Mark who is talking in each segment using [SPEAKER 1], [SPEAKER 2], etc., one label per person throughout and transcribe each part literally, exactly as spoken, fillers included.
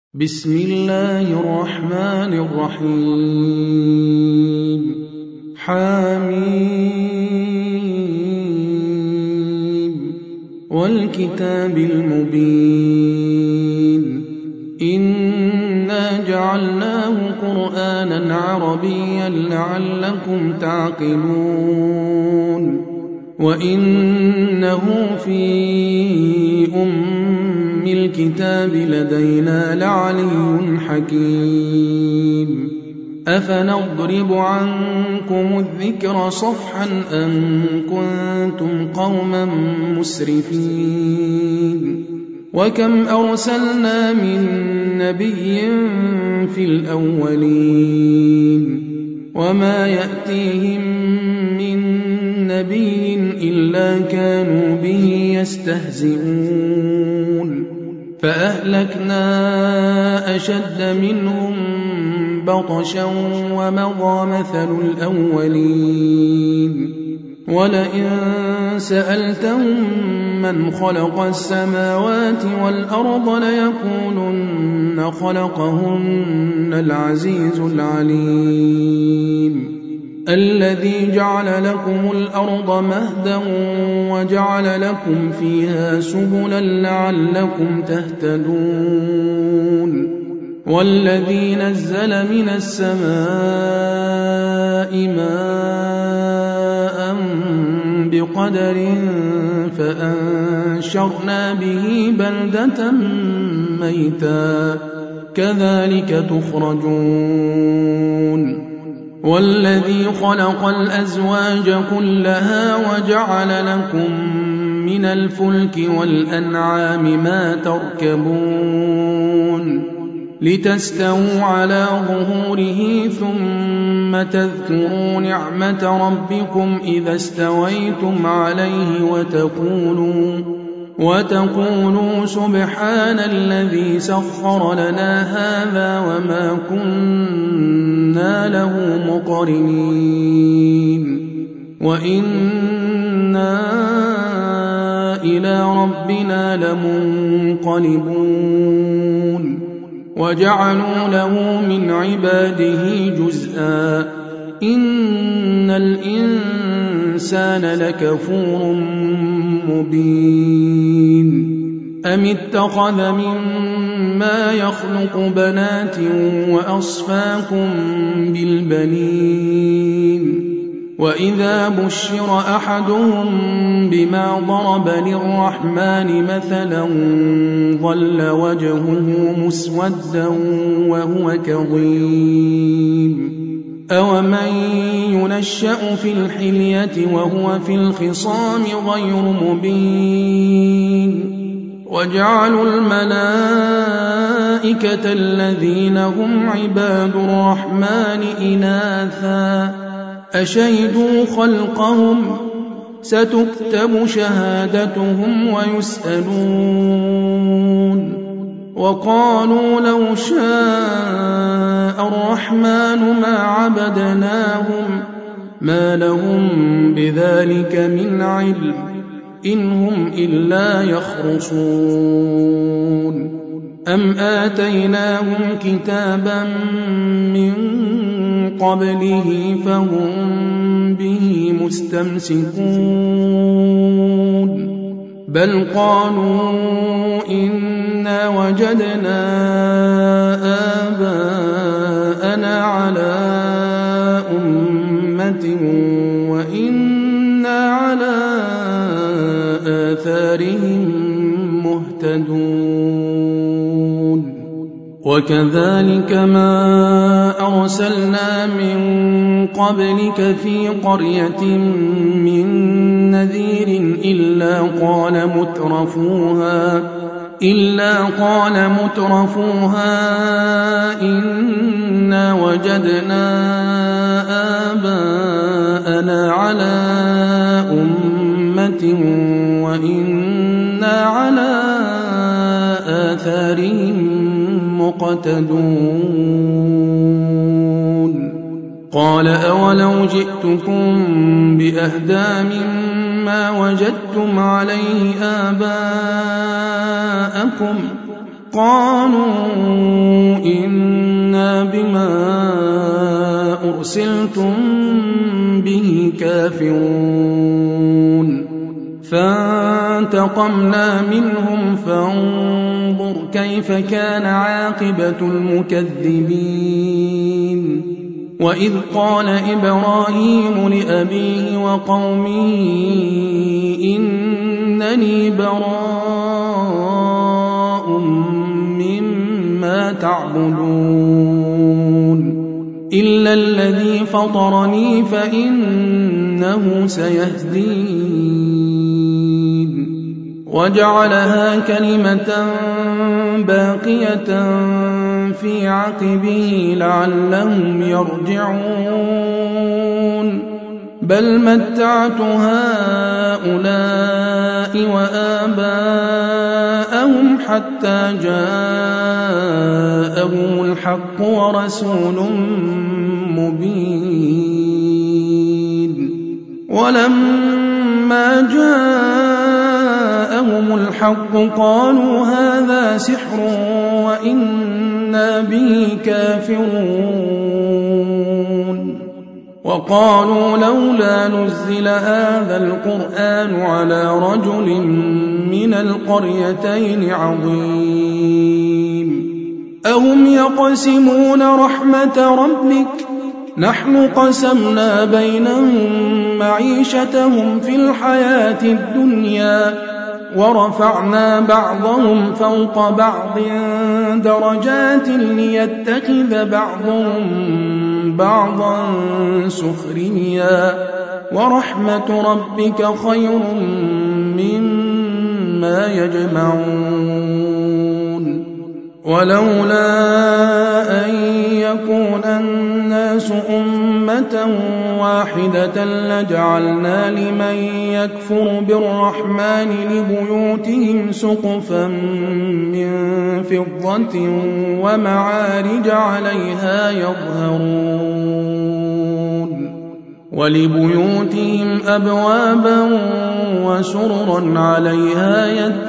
[SPEAKER 1] بسم الله الرحمن الرحيم حميم والكتاب المبين إنا جعلناه قرآنا عربيا لعلكم تعقلون وإنه في أم الكتاب لدينا لعلي حكيم أفنضرب عنكم الذكر صفحا أن كنتم قوما مسرفين وكم أرسلنا من نبي في الأولين وما يأتيهم من نبي إلا كانوا به يستهزئون فأهلكنا أشد منهم بطشا ومضى مثل الأولين ولئن سألتهم من خلق السماوات والأرض ليقولن خلقهن العزيز العليم الذي جعل لكم الأرض مهدا وجعل لكم فيها سبلا لعلكم تهتدون والذي نزل من السماء ماء بقدر فأنشرنا به بلدة ميتا كذلك تخرجون والذي خلق الأزواج كلها وجعل لكم من الفلك والأنعام ما تركبون لتستووا على ظهوره ثم تذكروا نعمة ربكم إذا استويتم عليه وتقولوا وتقولوا سبحان الذي سخر لنا هذا وما كنا له مقرنين وإنا إلى ربنا لمنقلبون وجعلوا له من عباده جزءا إن الإنسان لكفور مبين أم اتخذ مما يخلق بنات وأصفاكم بالبنين وإذا بشر أحدهم بما ضرب للرحمن مثلا ظل وجهه مسودا وهو كظيم أومن ينشأ في الحلية وهو في الخصام غير مبين وجعلوا الملائكة الذين هم عباد الرحمن إناثا أشهدوا خلقهم ستكتب شهادتهم ويسألون وقالوا لو شاء الرحمن ما عبدناهم ما لهم بذلك من علم إن هم إلا يخرصون أم آتيناهم كتابا من قبله فهم به مستمسكون بل قالوا إنا وجدنا آباءنا على أمة وإنا على آثارهم مهتدون وكذلك ما أرسلنا من قبلك في قرية من نذير إلا قال مترفوها إلا قال مترفوها إنا وجدنا آباءنا على أمة وإنا على آثارهم مقتدون قال أولو جئتكم بأهدى مما وجدتم عليه آباءكم قالوا إنا بما أرسلتم به كافرون فانتقمنا منهم فانظر كيف كان عاقبة المكذبين وإذ قال إبراهيم لأبيه وقومه إنني براء مما تعبدون إلا الذي فطرني فإنه سيهدين وجعلها كلمة باقية في عقبه لعلهم يرجعون بل متعت هؤلاء وآباءهم حتى جاءهم الحق ورسول مبين ولما جاءهم الحق قالوا هذا سحر وإنا به كافرون وقالوا لولا نزل هذا القرآن على رجل من القريتين عظيم أهم يقسمون رحمة ربك نحن قسمنا بينهم معيشتهم في الحياة الدنيا ورفعنا بعضهم فوق بعض درجات ليتخذ بعضهم بعضا سخريا ورحمة ربك خير مما يجمعون ولولا أن يكون الناس أمة واحدة لجعلنا لمن يكفر بالرحمن لبيوتهم سقفا من فضة ومعارج عليها يظهرون ولبيوتهم أبوابا وسررا عليها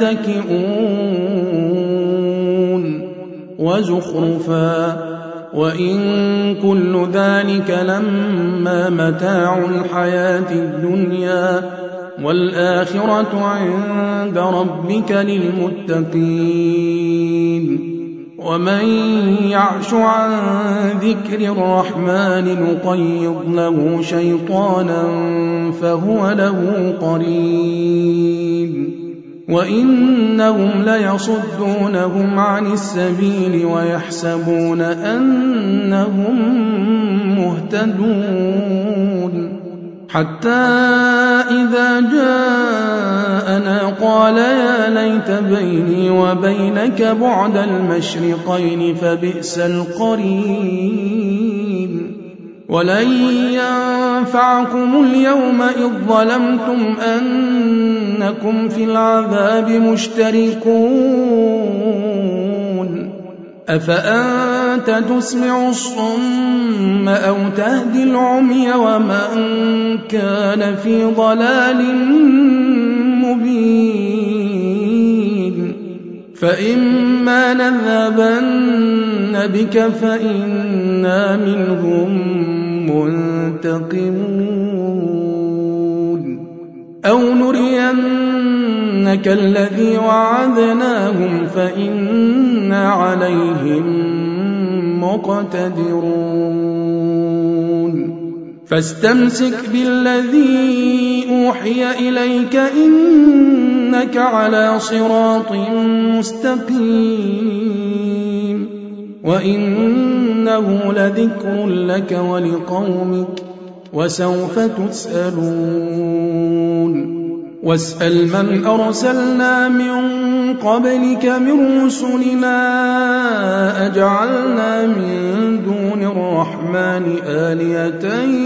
[SPEAKER 1] يتكئون وزخرفا وإن كل ذلك لما متاع الحياة الدنيا والآخرة عند ربك للمتقين ومن يعش عن ذكر الرحمن نقيض له شيطانا فهو له قرين وإنهم ليصدونهم عن السبيل ويحسبون أنهم مهتدون حتى إذا جاءنا قال يا ليت بيني وبينك بعد المشرقين فبئس القرين ولن ينفعكم اليوم إذ ظلمتم أنكم في العذاب مشتركون أفأنت تسمع الصم أو تهدي العمي ومن كان في ضلال مبين فإما نذهبن بك فإنا منهم منتقمون أو نرينك الذي وعدناهم فإنا عليهم مقتدرون فاستمسك بالذي أوحي إليك إنك على صراط مستقيم وإنه لذكر لك ولقومك وسوف تسألون واسأل من أرسلنا من قبلك من رسلنا أجعلنا من دون الرحمن آلهة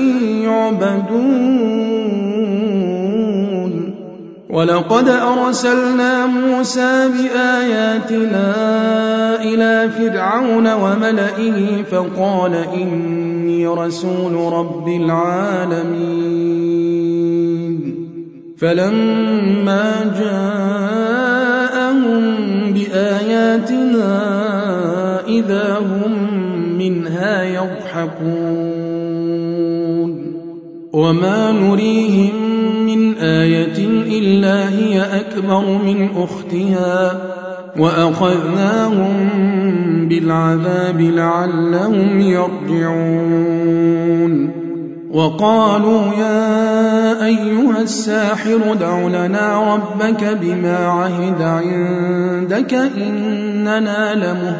[SPEAKER 1] يعبدون ولقد أرسلنا موسى بآياتنا إلى فرعون وملئه فقال إني رسول رب العالمين فلما جاءهم بآياتنا إذا هم منها يضحكون وما نريهم من آية إلا هي أكبر من أختها وأخذناهم بالعذاب لعلهم يرجعون وقالوا يا أيها الساحر ادع لنا ربك بما عهد عندك إننا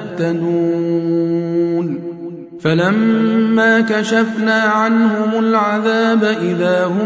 [SPEAKER 1] لمهتدون فلما كشفنا عنهم العذاب إذا هم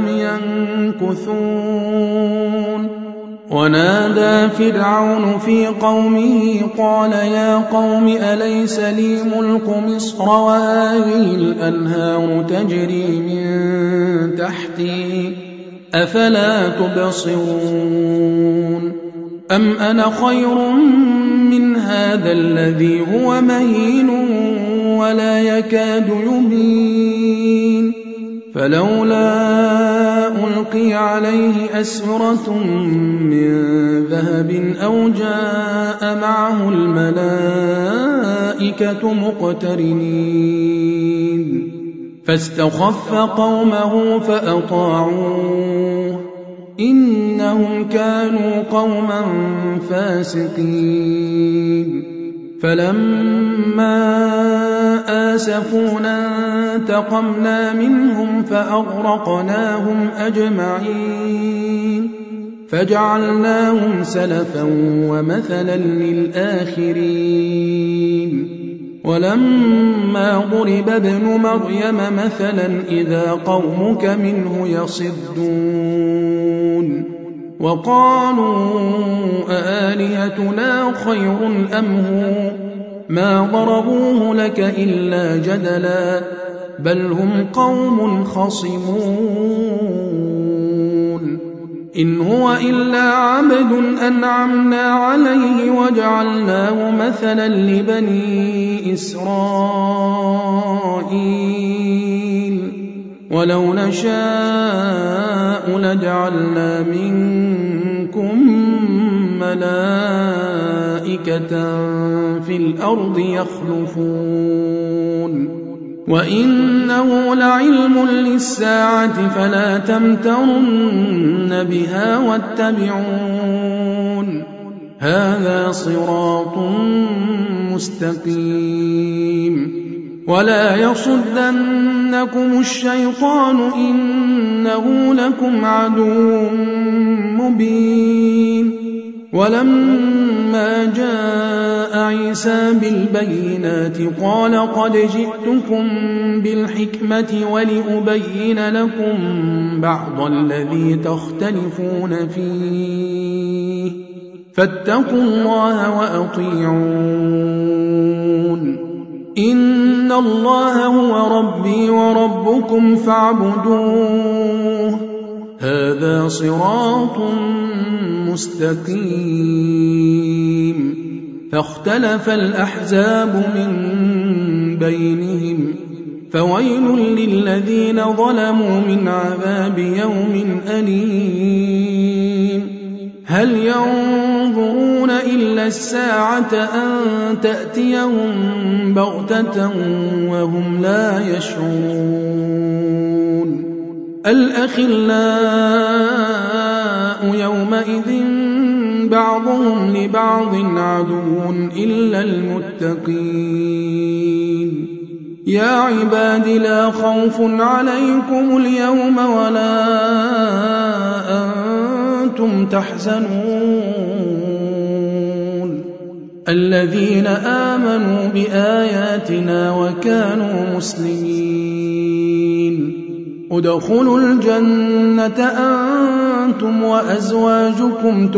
[SPEAKER 1] ينكثون ونادى فرعون في قومه قال يا قوم أليس لي ملك مصر وهذه الأنهار تجري من تحتي أفلا تبصرون أم أنا خير من هذا الذي هو مهين ولا يكاد يبين فلولا ألقي عليه أسورة من ذهب أو جاء معه الملائكة مقترنين فاستخف قومه فأطاعوه إنهم كانوا قوما فاسقين فلما آسفونا انتقمنا منهم فأغرقناهم أجمعين فجعلناهم سلفا ومثلا للآخرين ولما ضرب ابن مريم مثلا إذا قومك منه يصدون وقالوا أآلهتنا خير أم هو ما ضربوه لك إلا جدلا بل هم قوم خصمون إن هو إلا عبد أنعمنا عليه وجعلناه مثلا لبني إسرائيل ولو نشاء لجعلنا منكم ملائكة في الأرض يخلفون وإنه لعلم للساعة فلا تمترن بها واتبعون هذا صراط مستقيم ولا يصدنكم الشيطان إنه لكم عدو مبين ولما جاء عيسى بالبينات قال قد جئتكم بالحكمة ولأبين لكم بعض الذي تختلفون فيه فاتقوا الله وأطيعون إن الله هو ربي وربكم فاعبدوه هذا صراط مستقيم فاختلف الأحزاب من بينهم فويل للذين ظلموا من عذاب يوم أليم هل ينظرون إلا الساعة أن تأتيهم بغتة وهم لا يشعرون الأخلاء يومئذ بعضهم لبعض عدو إلا المتقين يا عباد لا خوف عليكم اليوم ولا أنتم تحزنون الذين آمنوا بآياتنا وكانوا مسلمين ادخلوا الجنة أنتم وأزواجكم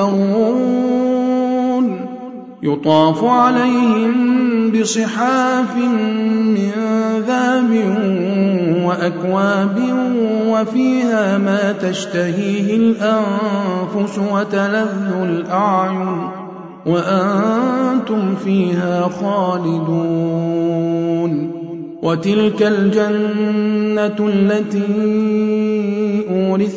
[SPEAKER 1] تحبرون يطاف عليهم بصحاف من ذهب وأكواب وفيها ما تشتهيه الأنفس وتلذ الأعين وأنتم فيها خالدون وتلك الجنة التي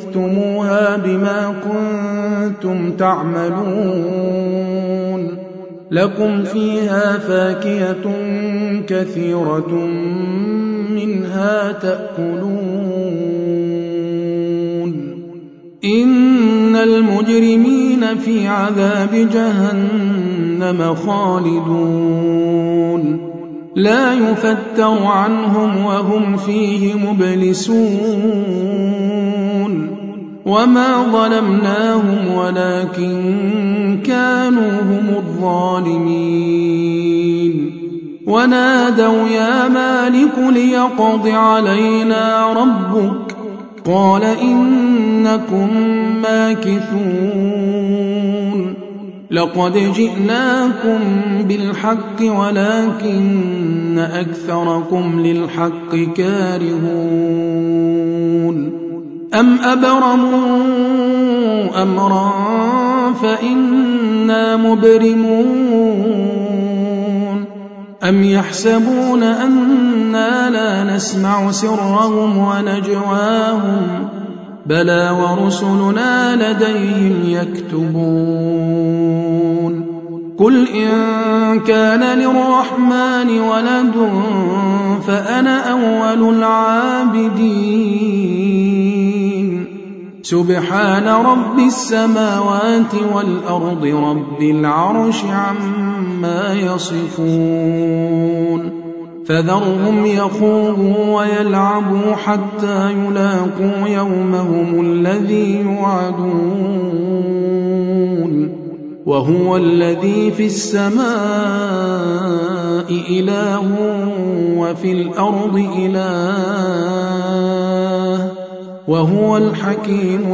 [SPEAKER 1] أورثتموها بما كنتم تعملون لكم فيها فاكهة كثيرة منها تأكلون إن المجرمين في عذاب جهنم خالدون لا يفتر عنهم وهم فيه مبلسون وما ظلمناهم ولكن كانوا هم الظالمين ونادوا يا مالك ليقض علينا ربك قال إنكم ماكثون لقد جئناكم بالحق ولكن أكثركم للحق كارهون أم أبرموا أمرا فإنا مبرمون أم يحسبون أنا لا نسمع سرهم ونجواهم بلى ورسلنا لديهم يكتبون قل إن كان للرحمن ولد فأنا أول العابدين سبحان رب السماوات والأرض رب العرش عما يصفون فذرهم يخوضوا ويلعبوا حتى يلاقوا يومهم الذي يوعدون وهو الذي في السماء إله وفي الأرض إله وهو الحكيم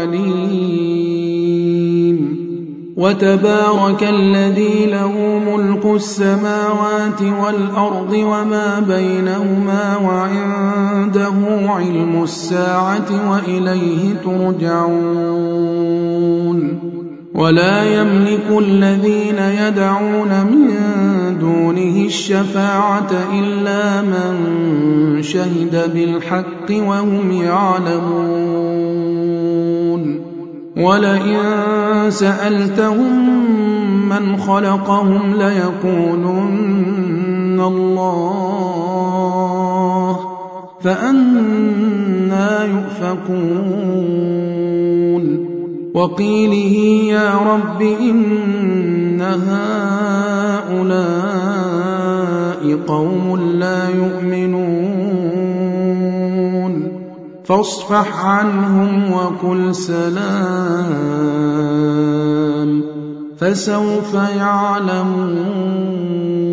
[SPEAKER 1] العليم وتبارك الذي له ملك السماوات والأرض وما بينهما وعنده علم الساعة وإليه ترجعون ولا يملك الذين يدعون من دونه الشفاعة إلا من شهد بالحق وهم يعلمون ولئن سألتهم من خلقهم ليقولن الله فأنى يؤفكون وقيله يا رب إن هؤلاء قوم لا يؤمنون فاصفح عنهم وقل سلام فسوف يعلمون.